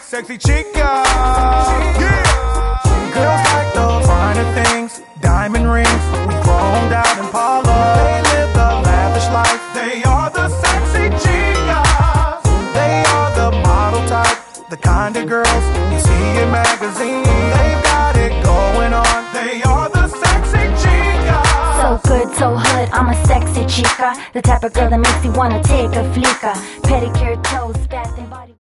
Sexy chica. Yeah. Girls like those finer things, diamond rings, chromed out Impala. They live the lavish life. They are the sexy chicas. They are the model type, the kind of girls you see in magazines. They've got it going on. They are the sexy chicas. So good, so hood, I'm a sexy chica. The type of girl that makes you wanna take a flica. Pedicure, toes, bath and body